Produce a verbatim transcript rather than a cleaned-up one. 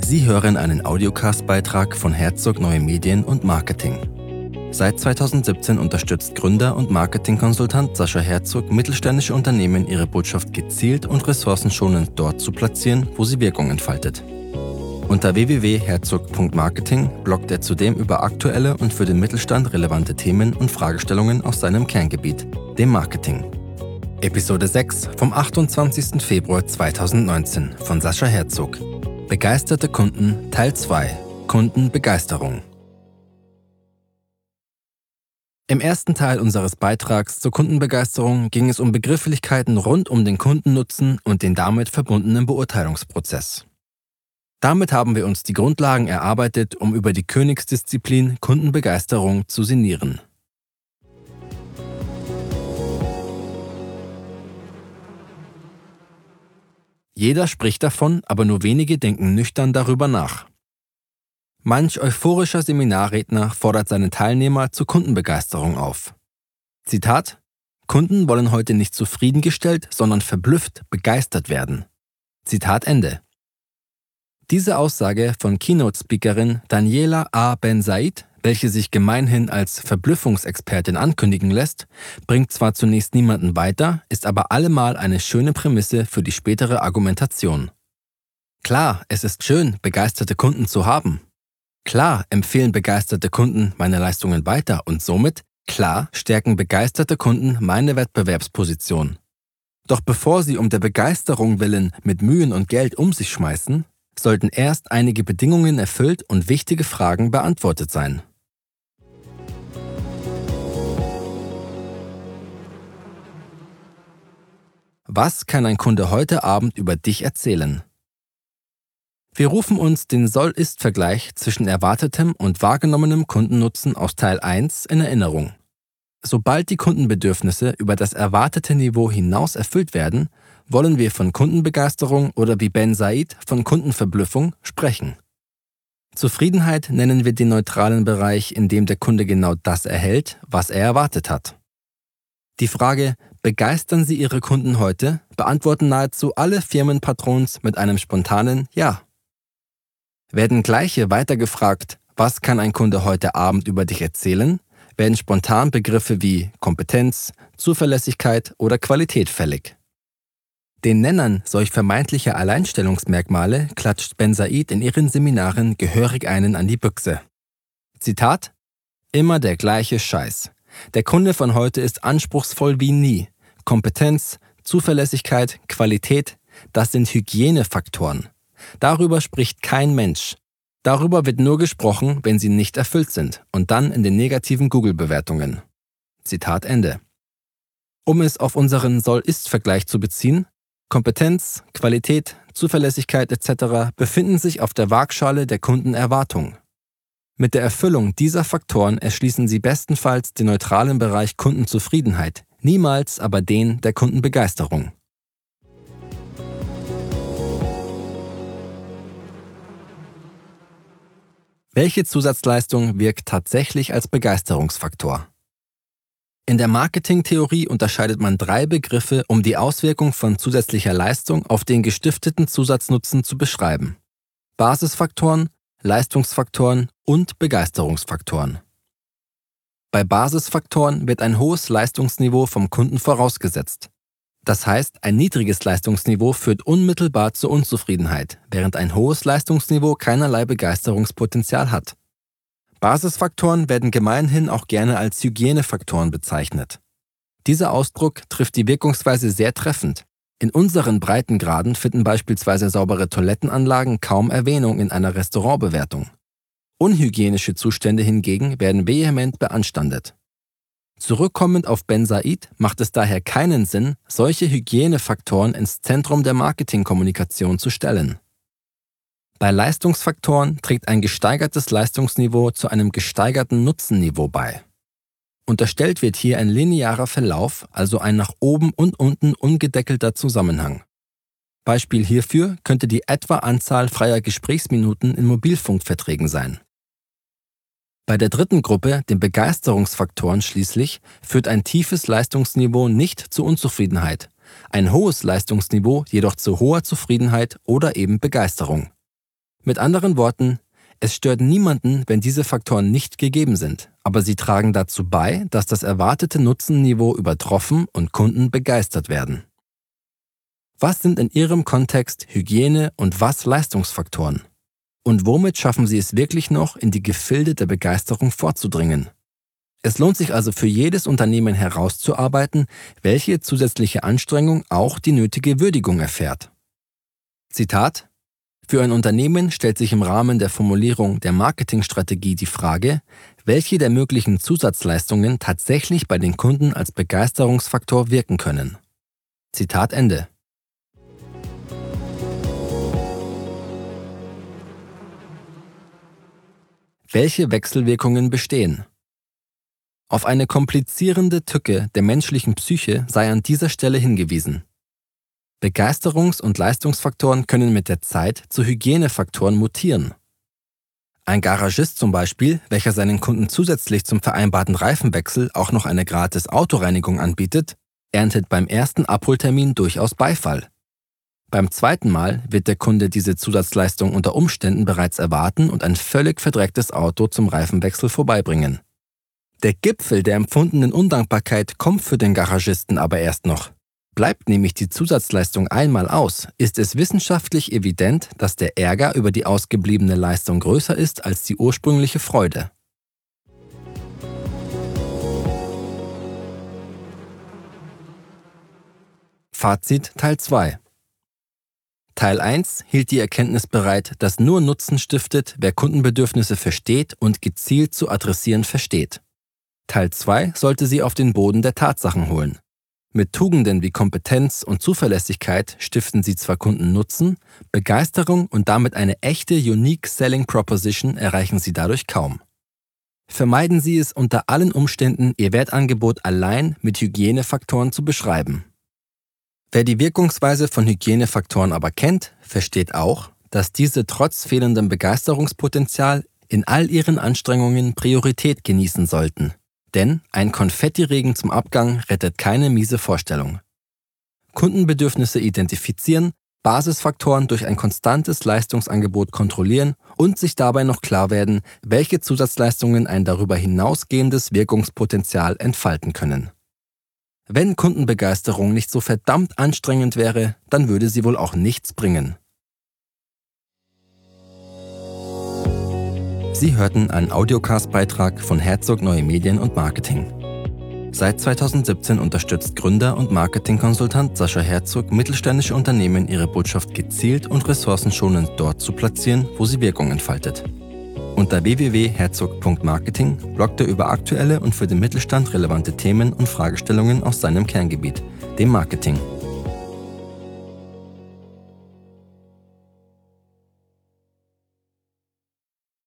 Sie hören einen Audiocast-Beitrag von Herzog Neue Medien und Marketing. Seit zweitausendsiebzehn unterstützt Gründer und Marketingkonsultant Sascha Herzog mittelständische Unternehmen, ihre Botschaft gezielt und ressourcenschonend dort zu platzieren, wo sie Wirkung entfaltet. Unter w w w punkt herzog punkt marketing bloggt er zudem über aktuelle und für den Mittelstand relevante Themen und Fragestellungen aus seinem Kerngebiet, dem Marketing. Episode sechs vom achtundzwanzigsten Februar zweitausendneunzehn von Sascha Herzog. Begeisterte Kunden Teil zwei. Kundenbegeisterung. Im ersten Teil unseres Beitrags zur Kundenbegeisterung ging es um Begrifflichkeiten rund um den Kundennutzen und den damit verbundenen Beurteilungsprozess. Damit haben wir uns die Grundlagen erarbeitet, um über die Königsdisziplin Kundenbegeisterung zu sinnieren. Jeder spricht davon, aber nur wenige denken nüchtern darüber nach. Manch euphorischer Seminarredner fordert seine Teilnehmer zur Kundenbegeisterung auf. Zitat: Kunden wollen heute nicht zufriedengestellt, sondern verblüfft, begeistert werden. Zitat Ende. Diese Aussage von Keynote-Speakerin Daniela A. Ben-Said, welche sich gemeinhin als Verblüffungsexpertin ankündigen lässt, bringt zwar zunächst niemanden weiter, ist aber allemal eine schöne Prämisse für die spätere Argumentation. Klar, es ist schön, begeisterte Kunden zu haben. Klar, empfehlen begeisterte Kunden meine Leistungen weiter und somit, klar, stärken begeisterte Kunden meine Wettbewerbsposition. Doch bevor sie um der Begeisterung willen mit Mühen und Geld um sich schmeißen, sollten erst einige Bedingungen erfüllt und wichtige Fragen beantwortet sein. Was kann ein Kunde heute Abend über dich erzählen? Wir rufen uns den Soll-Ist-Vergleich zwischen erwartetem und wahrgenommenem Kundennutzen aus Teil eins in Erinnerung. Sobald die Kundenbedürfnisse über das erwartete Niveau hinaus erfüllt werden, wollen wir von Kundenbegeisterung oder wie Ben-Said von Kundenverblüffung sprechen. Zufriedenheit nennen wir den neutralen Bereich, in dem der Kunde genau das erhält, was er erwartet hat. Die Frage, begeistern Sie Ihre Kunden heute, beantworten nahezu alle Firmenpatrons mit einem spontanen Ja. Werden gleiche weiter gefragt, was kann ein Kunde heute Abend über dich erzählen, werden spontan Begriffe wie Kompetenz, Zuverlässigkeit oder Qualität fällig. Den Nennern solch vermeintlicher Alleinstellungsmerkmale klatscht Ben-Said in ihren Seminaren gehörig einen an die Büchse. Zitat: Immer der gleiche Scheiß. Der Kunde von heute ist anspruchsvoll wie nie. Kompetenz, Zuverlässigkeit, Qualität, das sind Hygienefaktoren. Darüber spricht kein Mensch. Darüber wird nur gesprochen, wenn sie nicht erfüllt sind und dann in den negativen Google-Bewertungen. Zitat Ende. Um es auf unseren Soll-Ist-Vergleich zu beziehen, Kompetenz, Qualität, Zuverlässigkeit et cetera befinden sich auf der Waagschale der Kundenerwartung. Mit der Erfüllung dieser Faktoren erschließen sie bestenfalls den neutralen Bereich Kundenzufriedenheit, niemals aber den der Kundenbegeisterung. Welche Zusatzleistung wirkt tatsächlich als Begeisterungsfaktor? In der Marketingtheorie unterscheidet man drei Begriffe, um die Auswirkung von zusätzlicher Leistung auf den gestifteten Zusatznutzen zu beschreiben: Basisfaktoren, Leistungsfaktoren und Begeisterungsfaktoren. Bei Basisfaktoren wird ein hohes Leistungsniveau vom Kunden vorausgesetzt. Das heißt, ein niedriges Leistungsniveau führt unmittelbar zur Unzufriedenheit, während ein hohes Leistungsniveau keinerlei Begeisterungspotenzial hat. Basisfaktoren werden gemeinhin auch gerne als Hygienefaktoren bezeichnet. Dieser Ausdruck trifft die Wirkungsweise sehr treffend. In unseren Breitengraden finden beispielsweise saubere Toilettenanlagen kaum Erwähnung in einer Restaurantbewertung. Unhygienische Zustände hingegen werden vehement beanstandet. Zurückkommend auf Ben-Said macht es daher keinen Sinn, solche Hygienefaktoren ins Zentrum der Marketingkommunikation zu stellen. Bei Leistungsfaktoren trägt ein gesteigertes Leistungsniveau zu einem gesteigerten Nutzenniveau bei. Unterstellt wird hier ein linearer Verlauf, also ein nach oben und unten ungedeckelter Zusammenhang. Beispiel hierfür könnte die etwa Anzahl freier Gesprächsminuten in Mobilfunkverträgen sein. Bei der dritten Gruppe, den Begeisterungsfaktoren schließlich, führt ein tiefes Leistungsniveau nicht zu Unzufriedenheit, ein hohes Leistungsniveau jedoch zu hoher Zufriedenheit oder eben Begeisterung. Mit anderen Worten, es stört niemanden, wenn diese Faktoren nicht gegeben sind, aber sie tragen dazu bei, dass das erwartete Nutzenniveau übertroffen und Kunden begeistert werden. Was sind in Ihrem Kontext Hygiene- und was Leistungsfaktoren? Und womit schaffen Sie es wirklich noch, in die Gefilde der Begeisterung vorzudringen? Es lohnt sich also für jedes Unternehmen herauszuarbeiten, welche zusätzliche Anstrengung auch die nötige Würdigung erfährt. Zitat: Für ein Unternehmen stellt sich im Rahmen der Formulierung der Marketingstrategie die Frage, welche der möglichen Zusatzleistungen tatsächlich bei den Kunden als Begeisterungsfaktor wirken können. Zitat Ende. Welche Wechselwirkungen bestehen? Auf eine komplizierende Tücke der menschlichen Psyche sei an dieser Stelle hingewiesen. Begeisterungs- und Leistungsfaktoren können mit der Zeit zu Hygienefaktoren mutieren. Ein Garagist zum Beispiel, welcher seinen Kunden zusätzlich zum vereinbarten Reifenwechsel auch noch eine gratis Autoreinigung anbietet, erntet beim ersten Abholtermin durchaus Beifall. Beim zweiten Mal wird der Kunde diese Zusatzleistung unter Umständen bereits erwarten und ein völlig verdrecktes Auto zum Reifenwechsel vorbeibringen. Der Gipfel der empfundenen Undankbarkeit kommt für den Garagisten aber erst noch. Bleibt nämlich die Zusatzleistung einmal aus, ist es wissenschaftlich evident, dass der Ärger über die ausgebliebene Leistung größer ist als die ursprüngliche Freude. Fazit Teil zwei. Teil eins hielt die Erkenntnis bereit, dass nur Nutzen stiftet, wer Kundenbedürfnisse versteht und gezielt zu adressieren versteht. Teil zwei sollte sie auf den Boden der Tatsachen holen. Mit Tugenden wie Kompetenz und Zuverlässigkeit stiften sie zwar Kundennutzen, Begeisterung und damit eine echte Unique Selling Proposition erreichen sie dadurch kaum. Vermeiden Sie es unter allen Umständen, Ihr Wertangebot allein mit Hygienefaktoren zu beschreiben. Wer die Wirkungsweise von Hygienefaktoren aber kennt, versteht auch, dass diese trotz fehlendem Begeisterungspotenzial in all ihren Anstrengungen Priorität genießen sollten. Denn ein Konfettiregen zum Abgang rettet keine miese Vorstellung. Kundenbedürfnisse identifizieren, Basisfaktoren durch ein konstantes Leistungsangebot kontrollieren und sich dabei noch klar werden, welche Zusatzleistungen ein darüber hinausgehendes Wirkungspotenzial entfalten können. Wenn Kundenbegeisterung nicht so verdammt anstrengend wäre, dann würde sie wohl auch nichts bringen. Sie hörten einen Audiocast-Beitrag von Herzog Neue Medien und Marketing. Seit zweitausendsiebzehn unterstützt Gründer und Marketingkonsultant Sascha Herzog mittelständische Unternehmen, ihre Botschaft gezielt und ressourcenschonend dort zu platzieren, wo sie Wirkung entfaltet. Unter w w w punkt herzog punkt marketing bloggt er über aktuelle und für den Mittelstand relevante Themen und Fragestellungen aus seinem Kerngebiet, dem Marketing.